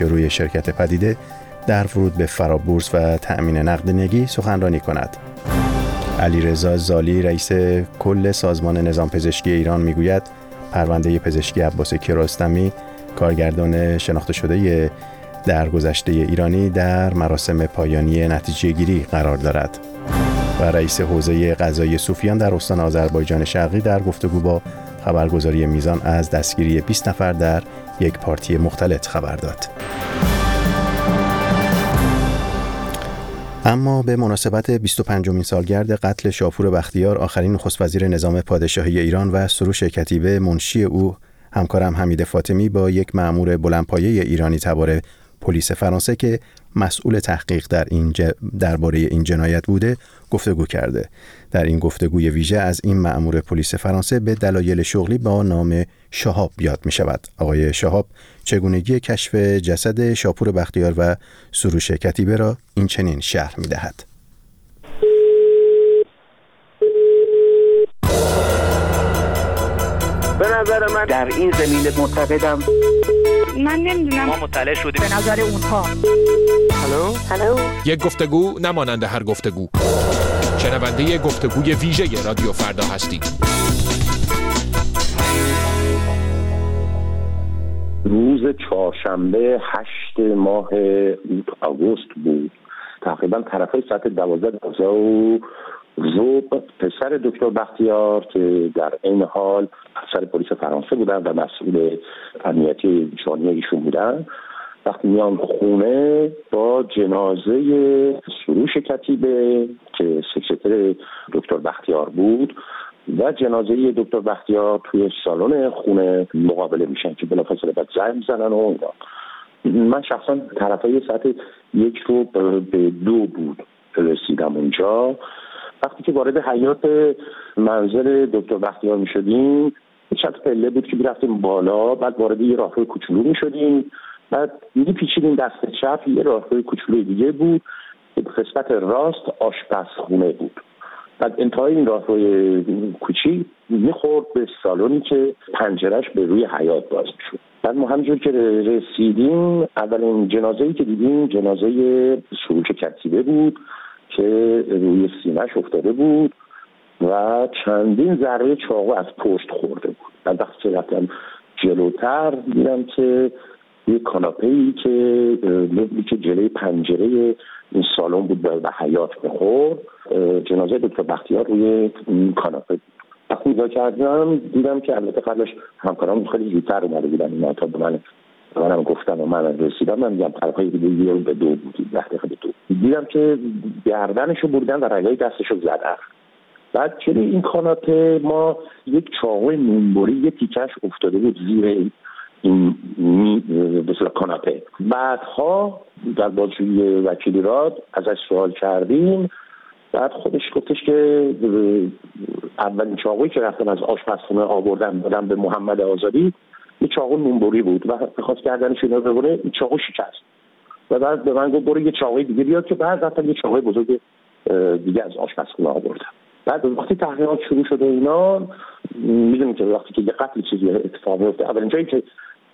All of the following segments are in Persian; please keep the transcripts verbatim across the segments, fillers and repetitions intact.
روی شرکت پدیده در ورود به فرابورس و تأمین نقدینگی سخنرانی کند. علیرضا زالی رئیس کل سازمان نظام پزشکی ایران میگوید پرونده پزشکی عباس کیارستمی کارگردان شناخته شده درگذشته ایرانی در مراسم پایانی نتیجه گیری قرار دارد. و رئیس حوزه قضایی صوفیان در استان آذربایجان شرقی در گفتگو با خبرگزاری میزان از دستگیری بیست نفر در یک پارتی مختلط خبر داد. اما به مناسبت بیست و پنجمین سالگرد قتل شاپور بختیار، آخرین نخست وزیر نظام پادشاهی ایران و سروش کتیبه منشی او همکارم حمید فاطمی با یک مأمور بلندپایه ایرانی تبار پلیس فرانسه که مسئول تحقیق در این ج... درباره این جنایت بوده گفتگو کرده. در این گفتگوی ویژه از این مأمور پلیس فرانسه به دلایل شغلی با نام شهاب یاد می شود. آقای شهاب چگونگی کشف جسد شاپور بختیار و سروش کتیبه را این چنین شرح می دهد. به نظر من در این زمینه معتقدم من نمیدونم، ما مطلع شدیم به نظر اونها. هلو هلو یک گفتگو نمانند هر گفتگو. شنونده گفتگوی ویژه رادیو فردا هستید. روز چهارشنبه هشت ماه آگوست بود، تقریبا طرفای ساعت دوازده و ظهر پسر دکتر بختیار که در این حال افسر پلیس فرانسه بودن و مسئول امنیتی جانی ایشون بودن، وقتی میان خونه با جنازه سروش کتیبه که سکرتر دکتر بختیار بود و جنازه دکتر بختیار توی سالن خونه مقابله میشن که بلافاصله بعد زنگ میزنن و اینا. من شخصا طرفای ساعت یک رو به دو بود رسیدم اونجا. وقتی که وارد حیاط منزل دکتر بختیار می شدیم، چند پله بود که می‌رفتیم بالا، بعد وارد یه راهروی کوچولو می شدیم، بعد می‌پیچیدیم دست چپ، یه راهروی کوچولوی دیگه بود، قسمت راست آشپزخونه بود. بعد انتهای این راهروی کوچیک می‌خورد به سالونی که پنجره‌اش به روی حیاط باز می‌شد. بعد ما همینجور که رسیدیم، اولین جنازه‌ای که دیدیم جنازه سروش کتیبه بود که روی سینه‌اش افتاده بود و چندین ضربه چاقو از پشت خورده بود. بعد وقتی که رفتم جلوتر دیدم که یه کاناپه‌ای که مبلی که جلوی پنجره این سالن بود و حیاط می‌خورد، جنازه دکتر بختیار روی این کاناپه بود. وقتی نگاه کردم دیدم که البته قبلش همکارام خیلی زودتر اومده بودن، اینا تا به من منم گفتم و من رسیدم، من میگم طرفای دیگه یه رو به دو بودی، ده دقیقه به دو دیدم که گردنشو بردن و رگای دستشو زدن. بعد چلی این کاناپه ما یک چاقوی نونبری یه تیکش افتاده بود زیر این مثلا کاناپه. بعدها در بازجویی وکیلی راد ازش سوال کردیم، بعد خودش گفتش که اولین چاقویی که رفتن از آشپزخونه آوردن دادن به محمد آزادی یه چاقو نونبری بود و می‌خواست گردنش اینو ببره، این چاقو شکست و بعد به من گفت برو یه چاقوی دیگه بیاد که بعد رفتن یه چاقوی بزرگ دیگه از آشپزخونه آوردن. بعد وقتی تحقیقات شروع شده اینا می‌دونیم که وقتی که یه قتل چیزی اتفاق میفته اولین جایی که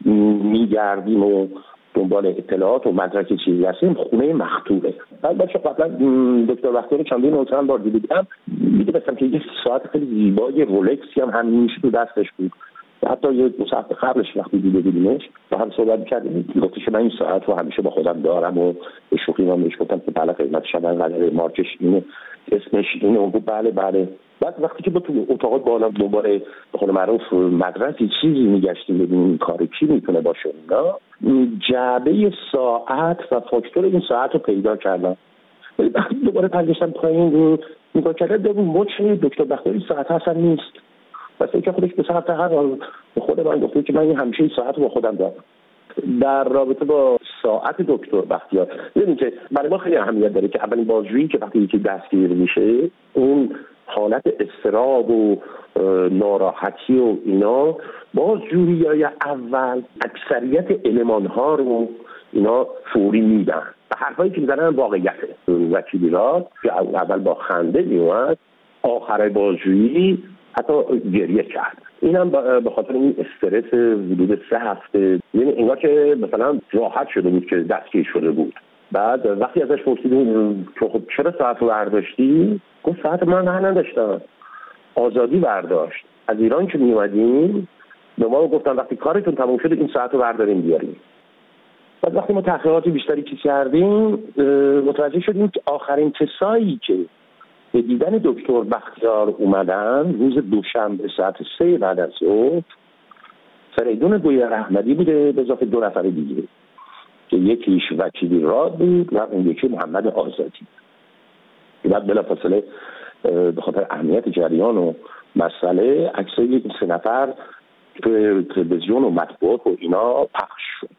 میگردیم و دنبال اطلاعات و مدرک چیزی هستیم خونه مقتوله. بعد بچه قبلا دکتر بختیار چندین و چند بار دیدم، می‌دونستم که یه ساعت خیلی زیبای رولکسی هم همیشه تو دستش بود. حتی یه دو ساعت قبلش وقتی دیده بودیمش با هم صحبت کردیم، گفتش که من این ساعت رو همیشه با خودم دارم و به شوخی من بهش گفتم که بله قیمتش هم انقدر، مارکش اینه، اسمش اینه. اون گفت بله بله. بعد وقتی که با تو اتاق بالا دوباره به قول معروف مدرک چیزی میگشتیم ببینیم کار کی میتونه باشه، اینا جعبه ساعت و فاکتور این ساعت رو پیدا کردم. وقتی دوباره برگشتم پایین رو نگاه کردم دیدم مچ دکتر بختیاری ساعت اصلا نیست. و فکر خودش به ساعت هر حال به خود من گفته که من همیشه این ساعت رو با خودم دارم. در رابطه با ساعت دکتر بختیار ببینید که برای ما خیلی اهمیت داره که اولین بازجویی که وقتی یکی دستگیر میشه اون حالت اضطراب و ناراحتی و اینا، بازجویی اول اکثریت المان‌ها رو اینا فوری میدن و حرفایی که میزنن واقعیته. وکیلی راد که اول با خنده میومد، آخر بازجویی حتی گریه کرد. اینم به خاطر این استرس حدود سه هفته، یعنی انگار که مثلا راحت شده بود که دستگیر شده بود. بعد وقتی ازش پرسیدیم که خب چرا ساعت رو برداشتی؟ گفت ساعت من نه نداشتم، آزادی برداشت. از ایران که می اومدیم به ما گفتن وقتی کارتون تموم شده این ساعت رو برداریم بیاریم. بعد وقتی ما تحقیقات بیشتری که کردیم متوجه شدیم که آخرین کسایی که به دیدن دکتر بختیار اومدن روز دوشنبه ساعت سه بعد از ظهر فریدون بویراحمدی بوده به اضافه دو نفر دیگه که یکیش وکیلی راد بود و اون یکی محمد آزادی. بعد بلافاصله به خاطر اهمیت جریان و مسئله عکسای این سه نفر تو تلویزیون و مطبوعات و اینا پخش شد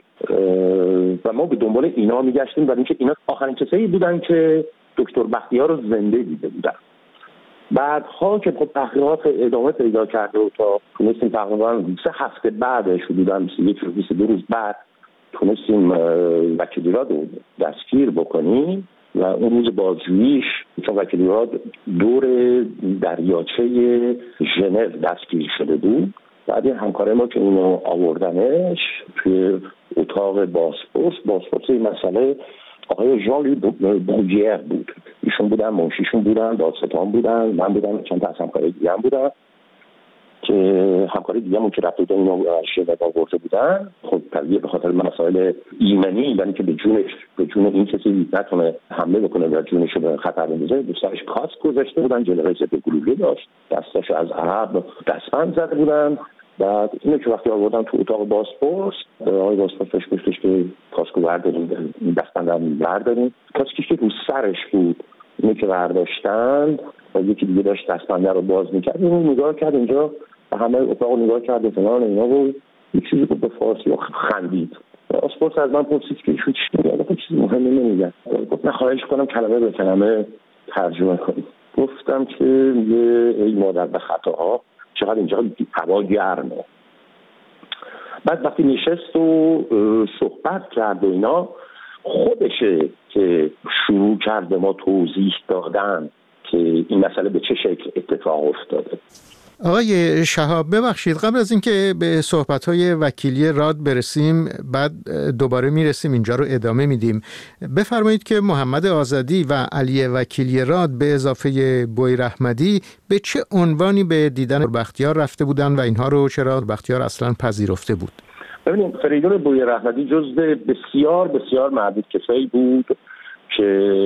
و ما به دنبال اینا میگشتیم برای اینکه اینا آخرین کسایی بودن که دکتر بختیار رو زنده دیده بودن. بعدها که خب تحقیقات ادامه پیدا کرده و تا تونستیم تقریبا سه هفته بعدش حدوداً یک روز بیست و دو روز بعد تونستیم وکیلی راد رو دستگیر بکنیم و اون روز بازجوییش چون وکیلی راد دور دریاچه ژنو دستگیر شده بود. بعد این همکار ما که اینو آوردنش توی اتاق بازپرس بازپرس این مسئله آقای ژان لی بوجیر بود. ایشون بودن، منشیشون بودن، دادستان بودن، من بودم، چند تا از همکارای دیگه هم بودن که همکاری دیگه همون که رفته بودن اینو شهادت آورده بودن. خب طبیعی به خاطر مسائل ایمنی یعنی که به جونش به جون این کسی نتونه حمله بکنه و جونش رو به خطر بندازه دوستاش کاسک گذاشته بودن، جلوه ضد گلوله داشت، دستاش از عقب دستبند زده بودن. بعد اینو که وقتی آوردن تو اتاق بازپرس آقای بازپرسش گفتش که کاسکو برداریم، دستبندم برداریم. کاسکش که رو سرش بود اینو که برداشتن و یکی دیگه داشت دستبنده رو باز میکرد. اینو نگاه کرد اینجا و همه اتاق نگاه کرد و فلان اینا بود. یک چیزی بود به فارسی خندید. بازپرس از من پرسید که ایشون چی میگه؟ گفتم چیزی مهمی نمیگه. گفت نه خواهش کنم کلمه به کلمه ترجمه کنید. گفتم که یه ای مادر به خطاها چقدر اینجا هوا گرمه. بعد وقتی نشست و صحبت کرد و اینا خودشه که شروع کرد به ما توضیح دادن که این مسئله به چه شکل اتفاق افتاده. آقای شهاب ببخشید قبل از اینکه به صحبت‌های وکیلی راد برسیم بعد دوباره میرسیم اینجا رو ادامه میدیم، بفرمایید که محمد آزادی و علی وکیلی راد به اضافه بویراحمدی به چه عنوانی به دیدن بختیار رفته بودن و اینها رو چرا بختیار اصلا پذیرفته بود؟ ببینید فریدون بویراحمدی جزو بسیار بسیار معدود کسایی بود که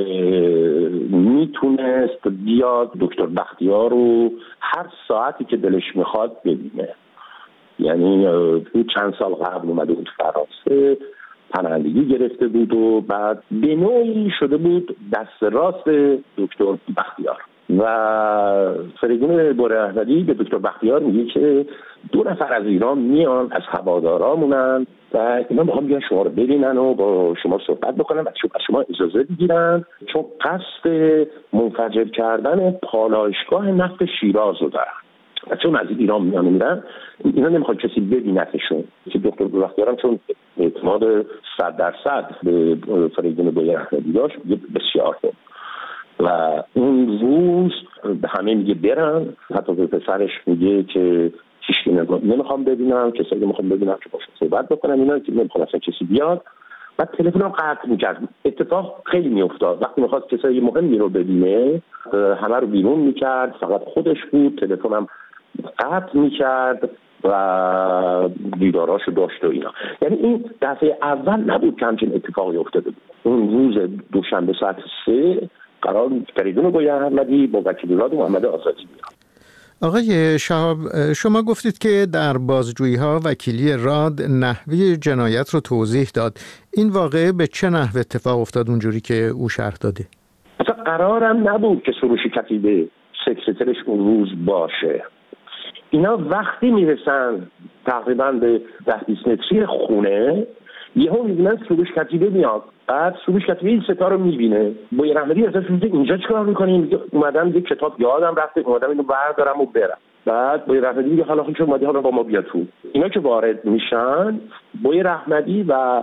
میتونست بیاد دکتر بختیار رو هر ساعتی که دلش میخواد ببینه. یعنی چند سال قبل اومده بود فرانسه، پناهندگی گرفته بود و بعد به نوعی شده بود دست راست دکتر بختیار. و فریدون بویراحمدی به دکتر بختیار میگه که دو نفر از ایران میان از هوادارامونن و اینا میخوام بیان شما رو ببینن و با شما صحبت بکنن و از شما اجازه بگیرن چون قصد منفجر کردن پالایشگاه نفت شیراز رو دارن و چون از ایران میان میرن اینا نمیخواد کسی ببینتشون که دکتر بختیارم چون اعتماد صد درصد به فریدون بویراحمدی داشت بسیار خوب و اون روز به همه میگه برن، حتی به پسرش میگه که هیچکی نمیخوام ببینم، کسایی که میخوام ببینم که باشون صحبت بکنم، اینا که نمیخوام اصلا کسی بیاد. بعد تلفنم قطع میکرد. اتفاق خیلی میافتاد وقتی میخواست کسایی مهمی رو ببینه همه رو بیرون میکرد، فقط خودش بود، تلفنم قطع میکرد و دیداراشو داشت و اینا. یعنی این دفعه اول نبود که همچین اتفاقی افتاده بود. اون روز دوشنبه ساعت سه قرار فریدون بویراحمدی با وکیل راد محمد آزادی بیاد. آقای شهاب شما گفتید که در بازجویی ها وکیلی راد نحوه جنایت رو توضیح داد. این واقعه به چه نحو اتفاق افتاد اونجوری که او شرح داده؟ اصلا قرارم نبود که سروش کتیبه سکرترش اون روز باشه. اینا وقتی میرسن تقریبا به ده بیست متری خونه یهو میبینن سروش کتیبه میاد. بعد سروش کتیبه این ستا رو میبینه. بویراحمدی ازش میگه اینجا چیکار میکنین؟ اومدم یه کتاب یادم رفته اومدم اینو بردارم و برم. بعد بویراحمدی میگه حالا خودش اومدی حالا با ما بیا تو. اینا که وارد میشن بویراحمدی و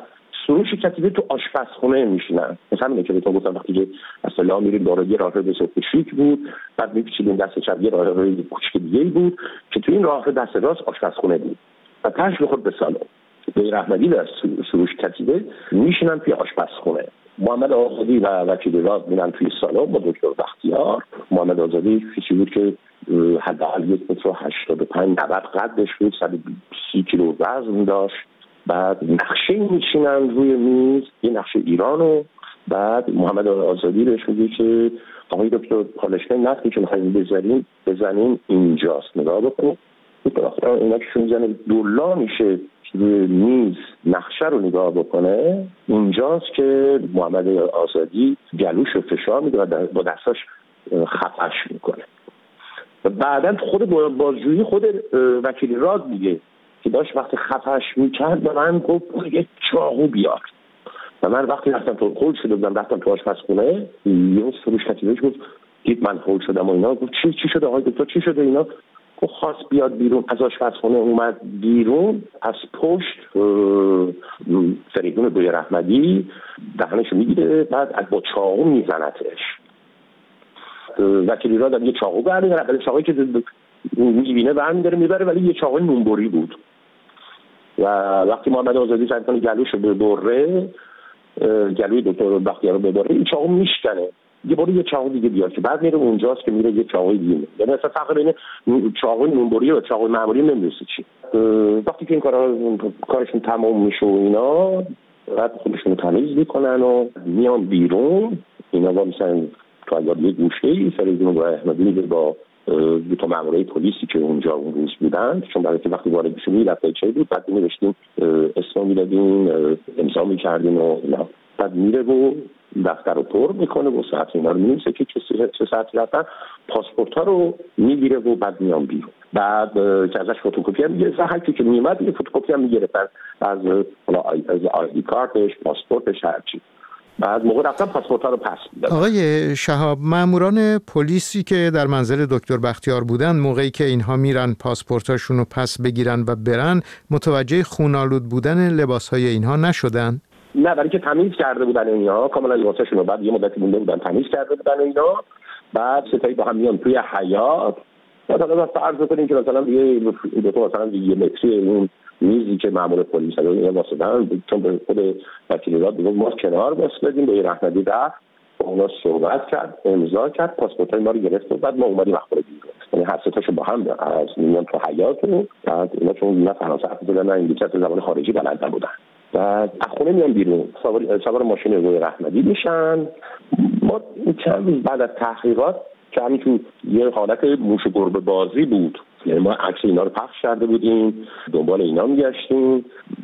سروش کتیبه تو آشپزخونه میشینن. مثلا همینه که بهتون گفتم وقتی که اصلا میریم داره یه راه به صورت شیک بود، بعد میپیچیدیم دست چپ یه راه روی کوچیک دیگه بود که تو این راه دست راست آشپزخونه بود و پاش بخورد به سالن. غیر احمدی در سروش کتیبه میشینن توی آشپزخونه. محمد آزادی و وکیل راد میرن توی سالن با دکتر بختیار. محمد آزادی کسی بود که حداقل یک متر و هشتاد و پنج نود قدش بود، صد و سی کیلو وزن داشت. بعد نقشه میشینن روی میز، یه نقشه ایرانو. بعد محمد آزادی بهش میگه که آقای دکتر پالشگاه نفتی که میخوایم بزنیم بزنیم اینجاست، نگاه بکنید. دکتر اینا که شون میزنه دولا میشه روی میز نقشه رو نگاه بکنه، اینجاست که محمد آزادی گلوش رو فشار میده و با دستاش خفش میکنه. و بعدا خود بازجویی خود وکیل راد میگه که داشت وقتی خفش میکرد به من گفت یه چاقو بیار. و من وقتی رفتم تو خول شده بودم رفتم تو آشپزخونه، یه سروش کتیبهش گفت دید من خول شدم و اینا. گفت چی چی شده آقای دکتر چی شده اینا؟ گفت خواست بیاد بیرون از آشپزخونه، اومد بیرون از پشت فریدون بوی رحمدی دهنشو میگیره، بعد با چاقو میزنتش. وکیلی را در یه چاقو برمیداره، ولی چاقویی که میبینه برمیداره میبره، ولی یه چاقوی نونبری بود. و وقتی محمد آزادی سعی کنه گلوشو ببره، گلوی دکتر بختیار رو ببره، این چاقو میشکنه. یه بار یه چاقو دیگه بیاد که بعد میره اونجاست که میره یه چاقوی دیگه. یعنی اصلا فرق بین چاقوی نونبری و چاقوی معمولی نمیدونسته چی. وقتی که این کارا کارشون تمام میشه و اینا، بعد خودشون تمیز میکنن و میان بیرون. اینا با مثلا تو اگر یه گوشه‌ای فریدون با احمدی میره با دو تا مامورای پلیسی که اونجا اون روز بودن، چون برای که وقتی وارد بشیم دفتر چه بود، بعد نوشتیم اسم میدادیم امضا میکردیم و اینا. بعد میره و دفتر رو پر میکنه و ساعت اینا رو می‌نویسه که چه ساعتی رفتن، پاسپورت‌ها رو میگیره و بعد میان بیرون. بعد که ازش فتوکپی هم میگیره، هر کی که میومد یه فتوکپی هم میگرفتن از از آیدی کارتش، پاسپورتش، هر چی. بعد موقع رفتن پاسپورت‌ها رو پس میدادن. آقای شهاب، ماموران پلیسی که در منزل دکتر بختیار بودن موقعی که اینها میرن پاسپورتاشون رو پس بگیرن و برن، متوجه خونالود بودن لباس‌های اینها نشدن؟ نه، برای که تمیز کرده بودن اینا کاملا لباساشون رو، بعد یه مدتی مونده بودن تمیز کرده بودن اینا. بعد ستایی با هم میان توی حیاط. مثلا فرض کنیم که مثلا یه دو تا مثلا یه متری اون میزی که مامور پلیس رو اینا واسدن، چون به خود وکیل راد میگه ما کنار واسدیم به رحمدی رفت، اونا صحبت کرد، امضا کرد، پاسپورتای ما رو گرفت و بعد ما اومدیم مخبر بیرون. یعنی هر سه تاشو با هم از میان تو حیاط و بعد اینا چون نه فرانسه حرف زدن نه انگلیسی زبان خارجی بلد نبودن. بعد از خونه میان بیرون، سوار سوار ماشین روی رحمدی میشن. ما چند روز بعد از تحقیقات که همین تو یه حالت موش و گربه بازی بود، یعنی ما عکس اینا رو پخش کرده بودیم، دنبال اینا میگشتیم.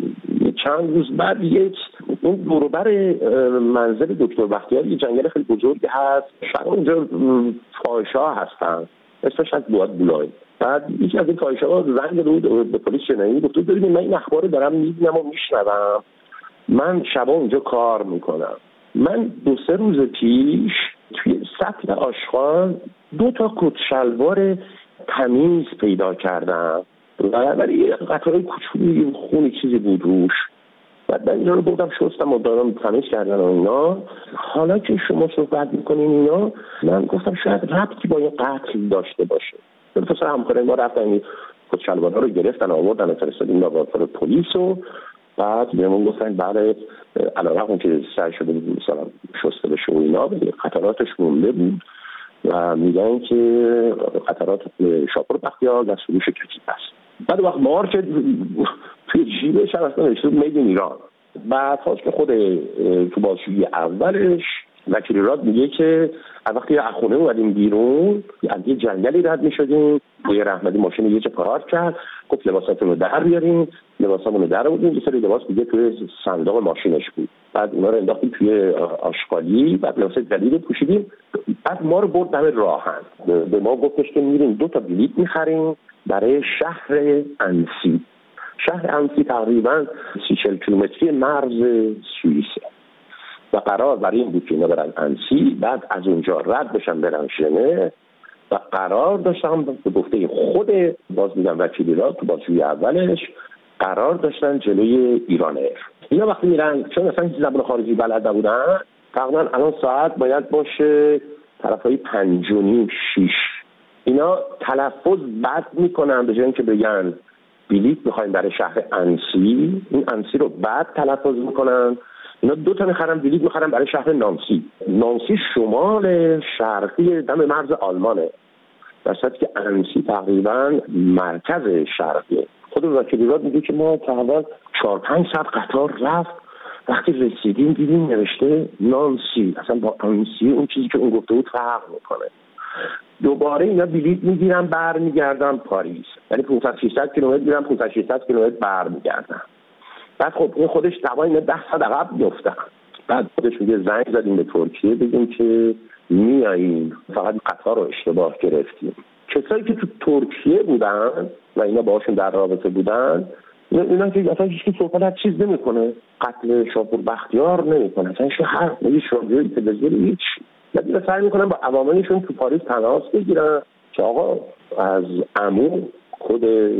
چند روز بعد یه اون دوروبر منزل دکتر بختیار یه جنگل خیلی بزرگی هست، شاید اونجا فاحشه‌ها هستن، اسمش از بواد بولای. بعد یکی از این فاحشه‌ها زنگ داد به پلیس شنایی، گفت ببینید من این اخبار رو دارم میبینم و میشنوم، من شبا اونجا کار میکنم. من دو سه روز پیش توی سطل آشغال دو تا کت شلوار تمیز پیدا کردم، ولی یه قطعه کوچولی خونی چیزی بود روش. بعد من اینا رو بردم شستم و دارم تمیز کردن و اینا. حالا که شما صحبت میکنین اینا، من گفتم شاید ربطی با این قتل داشته باشه. مثلا همکارای ما رفتن این کت شلوارها رو گرفتن آوردن و فرستادیم لابراتوار پلیس و بعد بهمون گفتن بعد علیرغم که سعی شده بود مثلا شسته بشه و اینا، قطراتش مونده بود و میگن که قطرات شاپور بختیار و سروش کتیبه است. بعد وقت مار که توی جیبش هم اصلا نوشته میگه ایران. بعد خواست که خود تو بازجویی اولش وکیل راد میگه که وقتی از خونه اومدیم بیرون از یه جنگلی رد میشدیم، بوی رحمدی ماشین یه چه پارک کرد، گفت لباساتون رو در بیارین، لباسامون رو در بودیم، یه سری لباس دیگه توی صندوق ماشینش بود. بعد اونا رو انداختیم توی آشغالی، بعد لباس جدید رو پوشیدیم. بعد ما رو برد دم راهن، به ما گفتش که میریم دو تا بلیط میخریم برای شهر انسی. شهر انسی تقریبا سی چهل کیلومتری مرز سوئیسه و قرار برای این بود که اینا برن انسی، بعد از اونجا رد بشن برن ژنو و قرار داشتن به گفته خود باز میگم وکیلی را تو بازجویی اولش قرار داشتن جلوی ایران ایر اینا وقتی میرن چون مثلا هیچ زبان خارجی بلد نبودن، تقریبا الان ساعت باید باشه طرفای پنج و نیم شیش، اینا تلفظ بد میکنن، به جای اینکه بگن بلیت میخوایم برای شهر انسی، این انسی رو بد تلفظ میکنن. اینا دو تا میخرن بلیت میخرن برای شهر نانسی. نانسی شمال شرقی دم مرز آلمانه، در صورتی که انسی تقریبا مرکز شرقیه. خود وکیلات میگه که ما تقریبا چهار پنج ساعت قطار رفت، وقتی رسیدیم دیدیم نوشته نانسی، اصلا با انسی اون چیزی که اون گفته بود فرق میکنه. دوباره اینا بلیت میگیرن برمیگردن پاریس، یعنی پانصد ششصد کیلومتر میرن، پانصد ششصد کیلومتر برمیگردن. بعد خب این خودش دوای اینا ده ساعت عقب میافتن. بعد خودش میگه زنگ زدیم به ترکیه بگیم که میاییم، فقط قطار رو اشتباه گرفتیم. کسایی که تو ترکیه بودن و اینا باهاشون در رابطه بودن، اینا که اصلا هیچ کی صحبت از چیز نمیکنه، قتل شاپور بختیار نمیکنه، اصلا هیچ حرف نمیشه، شورای تلویزیونی هیچ. بعد سعی میکنن با عواملشون تو پاریس تماس بگیرن که آقا از عمو خود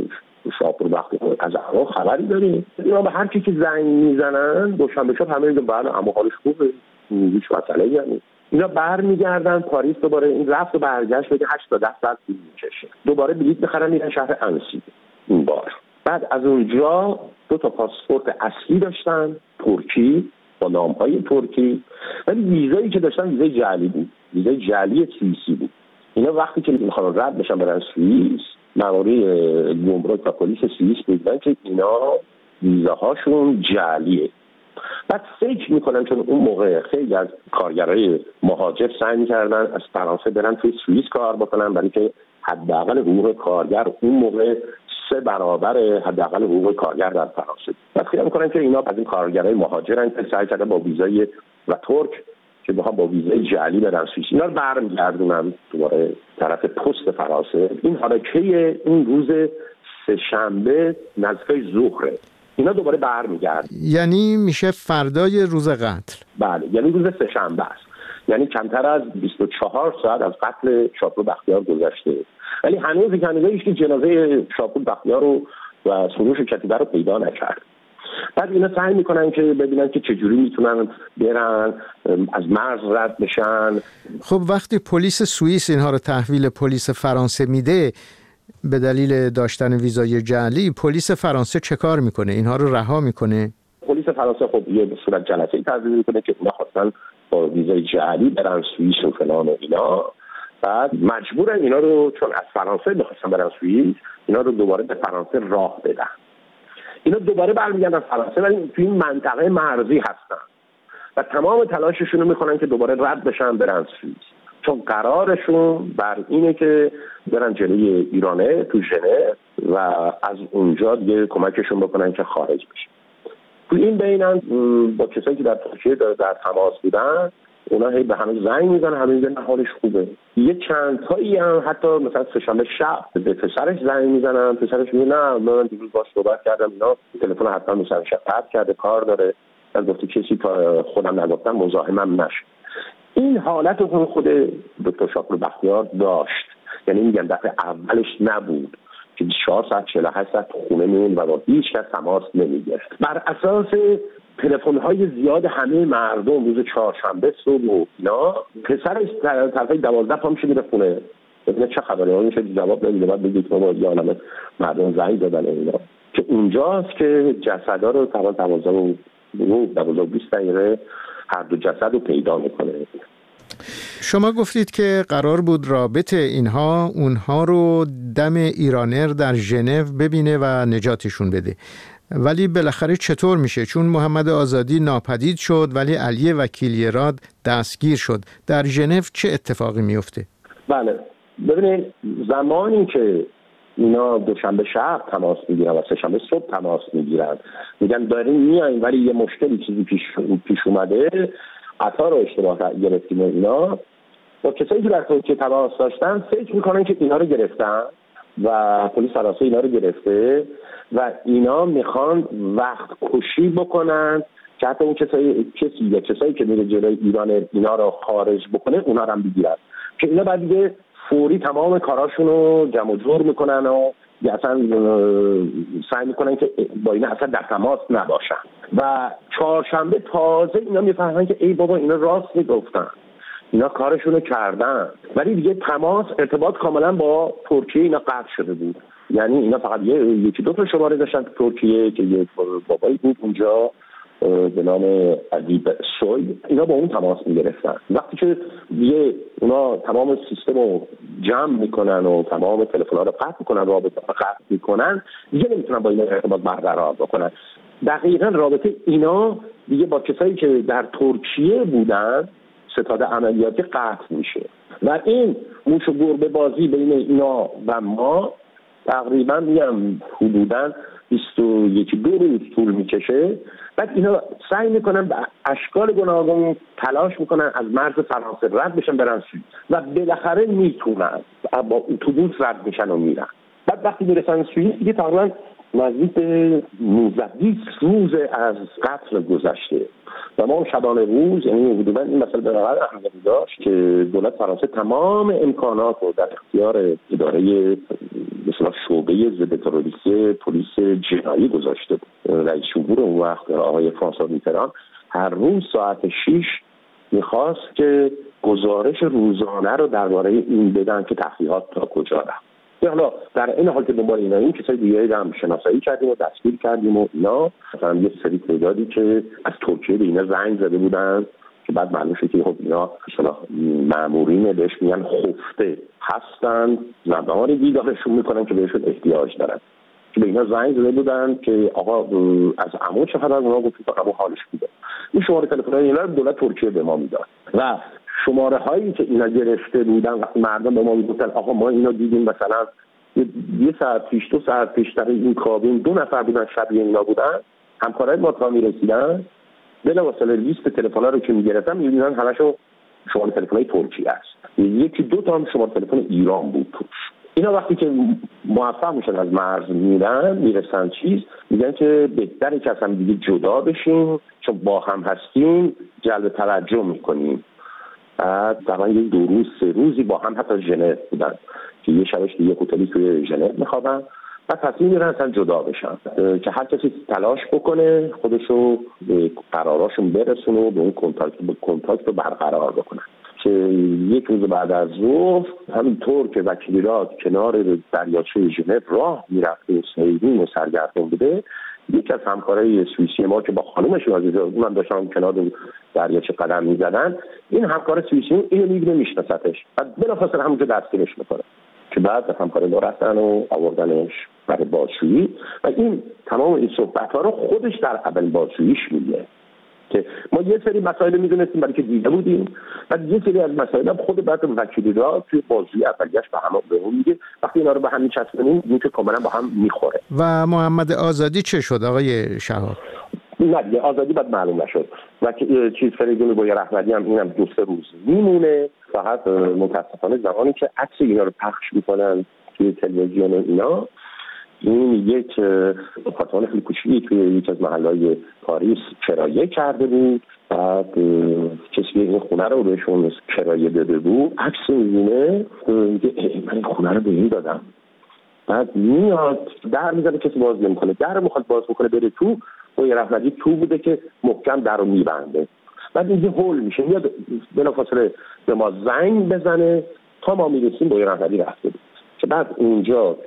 شاپور بختیار از عمو خبری داریم. اینا به هر کی که زنگ میزنن دوشنبه شب همه میگن بله عمو حالش خوبه، هیچ مسئله‌ای نیست. اینا برمیگردن پاریس، دوباره این رفت و برگشت بده هشت تا ده ساعت طول میکشه. دوباره بلیط میخرن میرن شهر انسی این بار. بعد از اونجا دو تا پاسپورت اصلی داشتن ترکی با نام‌های ترکی، ولی ویزایی که داشتن ویزای جعلی بود، ویزای جعلی سوئیسی بود. اینا وقتی که میخوان رد بشن برن سوئیس، ماموری گمرک و پلیس سوئیس میگن که اینا ویزاهاشون جعلیه. بعد فکر میکنن چون اون موقع خیلی از کارگرای مهاجر سعی میکردن از فرانسه برن توی سوئیس کار بکنن، برای که حداقل حقوق کارگر اون موقع سه برابر حداقل حقوق کارگر در فرانسه. بعد خیال میکنن که اینا از این کارگرای مهاجرن که سعی کردن با ویزای و ترک که با با ویزای جعلی برن سوئیس. اینا رو برمیگردونن دوباره طرف پست فرانسه. این حرکت این روز سه شنبه نزدیک ظهره. اینا دوباره برمیگردن، یعنی میشه فردای روز قتل. بله، یعنی روز سه شنبه است، یعنی کمتر از بیست و چهار ساعت از قتل شاپور بختیار گذشته، ولی هنوز هنوز هیچ جنازه شاپور بختیار رو و سروش کتیبه رو پیدا نکرد. بعد اینا سعی میکنن که ببینن که چجوری میتونن برن از مرز رد بشن. خب وقتی پلیس سوئیس اینها رو تحویل پلیس فرانسه میده به دلیل داشتن ویزای جعلی، پلیس فرانسه چه کار میکنه؟ اینها رو رها میکنه؟ پلیس فرانسه خب یه به صورت جلسه‌ای تحویل میکنه که اینا خواستن با ویزای جعلی برن سوئیس و فلان و اینا. بعد مجبورن اینا رو، چون از فرانسه میخواستن برن سوئیس، اینا رو دوباره به فرانسه راه بدن. اینا دوباره برمیگردن فرانسه، ولی توی این منطقه مرزی هستن و تمام تلاششون رو میکنن که دوباره رد بشن برن سوئیس، چون قرارشون بر اینه که برن جلوی ایرانه تو ژنو و از اونجا دیگه کمکشون بکنن که خارج بشن. تو این بینن با کسایی که در ترکیه در تماس بودن، اونا هی به همه زنگ میزنن، همه میگن حالش خوبه. یه چند تایی هم حتی مثلا سه‌شنبه شب به پسرش زنگ میزنن، پسرش میگه نه من دیروز باهاش صحبت کردم، اینا تلفن حتما مثلا شب کرده کار داره، از گفته کسی تا خودم نگفتم مزاحمم نشه. این حالت رو خود دکتر شاپور بختیار داشت، یعنی میگم دفعه اولش نبود که بیست و چهار ساعت چهل و هشت ساعت خونه میمون و با هیچ کس تماس نمیگرفت. بر اساس تلفن‌های زیاد همه مردم روز چهارشنبه صبح و اینا، پسرش طرف دوازده پا میشه میره خونه ببینه چه خبره، اون میشه جواب نمیده، بعد بگید ما با یه عالمه مردم زنگ دادن اینا، که اونجاست که جسدا رو طبعا دوازده و دوازده و بیست دقیقه هر دو جسد رو پیدا میکنه. شما گفتید که قرار بود رابط اینها اونها رو دم ایرانر در ژنو ببینه و نجاتشون بده، ولی بالاخره چطور میشه؟ چون محمد آزادی ناپدید شد ولی علی وکیلیراد دستگیر شد. در ژنو چه اتفاقی میفته؟ بله ببینید، زمانی که اینا دوشنبه شب تماس میگیرن و سه شنبه صبح تماس میگیرن میگن داریم میایم ولی یه مشکلی چیزی پیش پیش اومده، قطار رو اشتباه گرفتیم، اینا با کسایی که در ترکیه تماس داشتن فکر میکنن که اینا رو گرفتن و پلیس فرانسه اینا رو گرفته و اینا میخوان وقت کشی بکنن که حتی اون کسایی کسی یا کسایی که میره جلوی ایران اینا رو خارج بکنه اونا رو هم بگیرن، که اینا بعد دیگه فوری تمام کاراشون رو جمع و جور میکنن و یا اصلا سعی میکنن که با اینا اصلا در تماس نباشن و چهارشنبه تازه اینا میفهمن که ای بابا اینا راست میگفتن، اینا کارشونو کردن. ولی دیگه تماس ارتباط کاملا با ترکیه اینا قطع شده بود. یعنی اینا فقط یه یکی دو تا شماره داشتن تو ترکیه که یک بابایی بود اونجا به نام ادیب سوی، اینا با اون تماس میگرفتن. وقتی که دیگه اونا تمام سیستم رو جمع میکنن و تمام تلفن‌ها رو قطع میکنن، رابطه رو قطع میکنن، دیگه نمیتونن با اینا ارتباط برقرار بکنن. دقیقاً رابطه اینا دیگه با کسایی که در ترکیه بودن ستاد عملیاتی قطع میشه و این موش و گربه بازی بین اینا و ما تقریبا میگم حدوداً بیست و یک دو روز طول میکشه. بعد اینا سعی میکنن به اشکال گوناگون تلاش میکنن از مرز فرانسه رد بشن برن سوئیس و بالاخره میتونن با اتوبوس رد میشن و میرن. بعد وقتی میرسن سوئیس دیگه تقریبا نزدیک به نوزده بیست روز از قتل گذشته و ما شبانه روز، یعنی حدودا این مسئله به نظر اهمیتی داشت که دولت فرانسه تمام امکانات رو در اختیار اداره مثلا شعبه ضد تروریستی پلیس جنایی گذاشته بود. رئیس جمهور اون وقت آقای فرانسوا میتران هر روز ساعت شش میخواست که گزارش روزانه رو درباره این بدن که تحقیقات تا کجا رفت. حالا در این حال که دنبال اینا این کسای دیگه هم شناسایی کردیم و دستگیر کردیم و اینا مثلا یه سری تعدادی که از ترکیه به اینا زنگ زده بودن که بعد معلوم شد که خب اینا مثلا مامورین بهش میگن خفته هستن، زبانی دیدارشون میکنن که بهشون احتیاج دارن، که به اینا زنگ زده بودن که آقا از عمو چه خبر؟ اونا گفتن که عمو حالش خوبه. این شماره تلفن‌های اینا رو دولت ترکیه به ما میداد و شماره هایی که اینا گرفته بودن وقتی مردم به ما میگفتن آقا ما اینا دیدیم مثلا یه ساعت پیش دو ساعت پیش در این کابین دو نفر بودن شبیه اینا بودن، همکارای ما تا میرسیدن بلافاصله لیست تلفن‌ها رو که میگرفتن میبینن همشون شماره تلفن‌های ترکیه است، یکی دو تا هم شماره تلفن ایران بود توش. اینا وقتی که موفق میشن از مرز میرن میرسن چیز میگن که بهتره که اصلا دیگه جدا بشیم چون با هم هستیم جلب توجه میکنیم. بعد طبعا یه دو روز سه روزی با هم حتی ژنو بودن که یه شبش دیگه هتلی توی ژنو میخوابن و تصمیم میگیرن اصلا جدا بشن که هر کسی تلاش بکنه خودشو به قراراشون برسونه و به اون کنتاکت به کنتاکت رو برقرار بکنن. که یک روز بعد از ظهر همینطور که وکیلات کنار دریاچه ژنو راه میرفته و سیرین و سرگردان بوده، یکی از همکارای سوئیسی ما که با خانومش عزیزه اونم داشتن کنار دریاچه قدم میزدن، این همکار سوئیسی اینو میبینه میشناستش و بلافاصله همونجا دستگیرش میکنه که بعد همکار ما رفتن و آوردنش برای بازجویی و این تمام این صحبت ها رو خودش در اول بازجوییش میگه که ما یه سری مسائل میدونستیم برای که دیده بودیم و یه سری از مسائل هم خود بعد وکیلی را توی بازجویی اولیش به هم به اون میگه. وقتی اینا رو به هم میچسبونیم این که کاملا با هم میخوره. و محمد آزادی چه شد آقای شهاب؟ نه دیگه آزادی بعد معلوم نشد و چیز فریدون با رحمتی هم اینم دو سه روز میمونه. فقط متاسفانه زمانی که عکس اینا رو پخش میکنن توی تلویزیون اینا، این یک آپارتمان خیلی کوچیکی توی یک از محله‌های پاریس کرایه کرده بود. بعد کسی این خونه رو بهشون کرایه داده بود، عکس می‌بینه میگه من این خونه رو به این دادم. بعد میاد در میزنه، کسی باز نمی‌کنه، در میخواد باز بکنه بره تو، و یه رحمتی تو بوده که محکم در رو میبنده. بعد اینجا هول میشه، میاد بلافاصله به ما زنگ بزنه تا ما میرسیم با یه رحمتی رفته بود. که بعد اونجا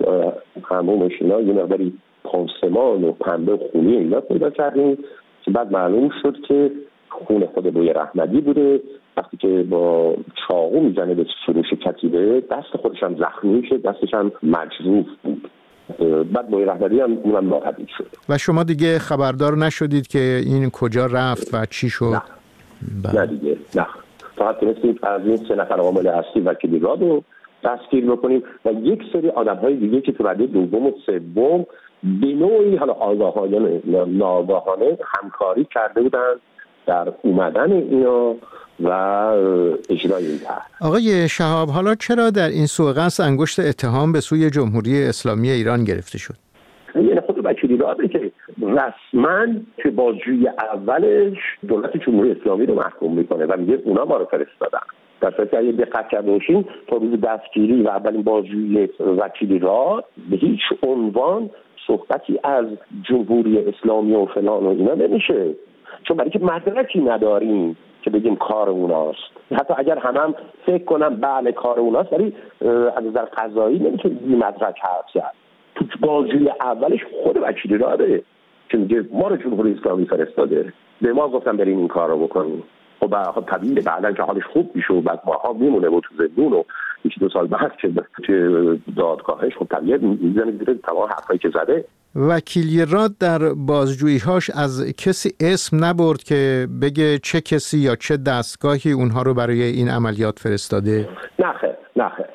همون اینا یه مقداری پانسمان و پنبه و خونی اینا پیدا کردیم که بعد معلوم شد که خون خود بوی رحمتی بوده. وقتی که با چاقو میزنه به سروش کتیبه دست خودش هم زخمی شد، دستش هم مجروح بود. بعد بوی رحمتی هم اونم ناپدید شد. و شما دیگه خبردار نشدید که این کجا رفت و چی شد؟ نه, نه دیگه نه، فقط تونستیم از این سه نفر عامل اصلی وکیلی راد رو دستگیر بکنیم و یک سری آدم‌های دیگه که تو رده دوم و سوم به نوعی حالا آگاهانه ناآگاهانه همکاری کرده بودن در اومدن اینا و اجرای این طرح. آقای شهاب، حالا چرا در این سوءقصد انگشت اتهام به سوی جمهوری اسلامی ایران گرفته شد؟ یعنی خود وکیلی راده که رسما که بازجویی اولش دولت جمهوری اسلامی رو محکوم میکنه و میگه اونا ما رو فرستادن در صورتی که اگه دقت کرده باشین تا روز دستگیری و اولین بازجویی وکیل راد به هیچ عنوان صحبتی از جمهوری اسلامی و فلان و اینا نمیشه، چون برای که مدرکی نداریم که بگیم کار اوناست. حتی اگر هم هم فکر کنم بله کار اوناست، ولی از نظر قضایی نمیشه بی مدرک حرف زد. تو بازجویی اولش خود وکیل راده که میگه ما رو جمهوری اسلامی فرستاده، به ما گفتن بریم این کار رو بکنیم. خب خب طبیعیه بعدن که حالش خوب میشه و بعد ماها میمونه و تو زندون و یکی دو سال بعد که تو دادگاهش خب طبیعیه میزنه زیر تمام حرفایی که زده. وکیل راد در بازجویی‌هاش از کسی اسم نبرد که بگه چه کسی یا چه دستگاهی اونها رو برای این عملیات فرستاده؟ نه خیر نه خیر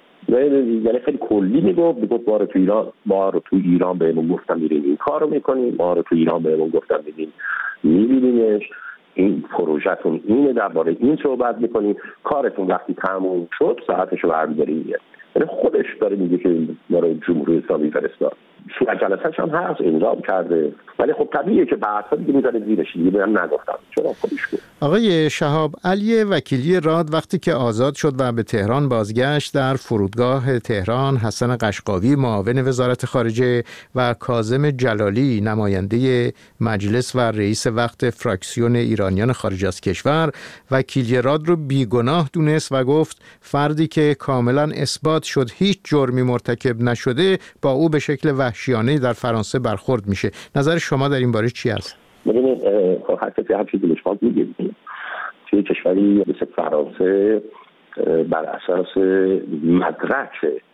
یعنی خیلی کلی میگفت میگفت ما رو تو ایران ما رو تو ایران بهمون گفتن میریم این کار رو میکنیم، ما رو تو ایران بهمون گفتن میریم میبینیمش، این پروژهتون اینه، درباره این صحبت میکنیم، کارتون وقتی تموم شد ساعتشو برمی‌داریم. یعنی خودش داره میگه که ما رو جمهوری اسلامی فرستاد. صورت جلسه‌ش هم هست امضا کرده، ولی خب طبیعیه که بعدها دیگه میذاره زیرش، دیگه من نگفتم چرا خودش بود. آقای شهاب، علی وکیلی راد وقتی که آزاد شد و به تهران بازگشت، در فرودگاه تهران حسن قشقاوی معاون وزارت خارجه و کاظم جلالی نماینده مجلس و رئیس وقت فراکسیون ایرانیان خارج از کشور وکیلی راد رو بیگناه دونست و گفت فردی که کاملا اثبات شد هیچ جرمی مرتکب نشده با او به شکل وحشیانه در فرانسه برخورد میشه. نظر شما در این باره چی است؟ ببینید هر کسی هر چیزی دلش خواست میگه. توی کشوری مثل فرانسه بر اساس مدرک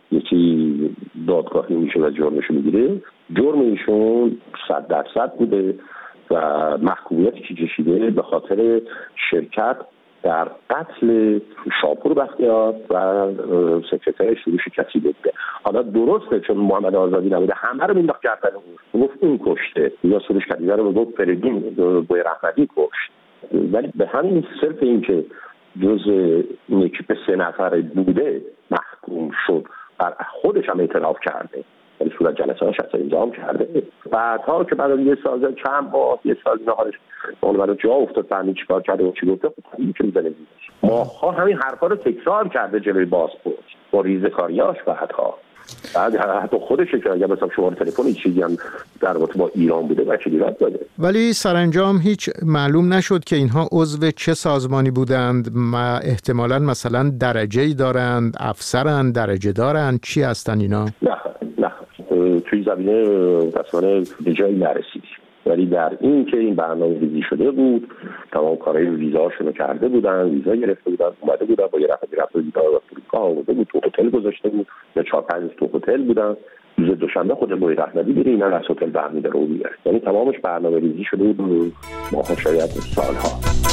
یکی دادگاهی میشه و جرمش میگیره، جرم ایشون صد درصد بوده و محکومیتی که کشیده به خاطر شرکت در قتل شاپور بختیار و سکرتر سروش کتیبه بوده. حالا درسته چون محمد آزادی نبوده همه رو مینداخت گردن اون، گفت اون کشته، یا سروش کتیبه رو گفت فریدون بوی رحمتی کشت. ولی به همین صرف این که جز این اکیپ سه نفر بوده محکوم شد و خودش هم اعتراف کرده، ولی صورت جلسه هاش اصلا امضا کرده. بعدها که بعد از یه سال چند با یه سال نهارش اون برای جا افتاد فهمید چیکار کرده و چی گفته، خب طبیعی که میزنه ماها همین حرفا رو تکرار کرده جلوی بازپرس با ریزه‌کاریاش. بعدها بعد حتی خودش که اگه مثلا شماره تلفن چیزی هم در رابطه با ایران بوده و چیزی رد داده، ولی سرانجام هیچ معلوم نشد که اینها عضو چه سازمانی بودند. ما احتمالاً مثلا درجه‌ای دارند، افسرند، درجه دارند، چی هستن اینا؟ نه نه توی زمینه اصلا به جایی نرسید، ولی در این که این برنامه ریزی شده بود، تمام کارهای ویزاشون رو کرده بودن، ویزا گرفته بودن، اومده بودن با یه رفتی رفت ویزا رو فرودگاه آورده بود، تو هتل گذاشته بود، یا چهار پنج تو هتل بودن. روز دوشنبه خود بوی رحمتی میره اینا از هتل برمی‌داره و میاره. یعنی تمامش برنامه ریزی شده بود، ماها شاید سالها.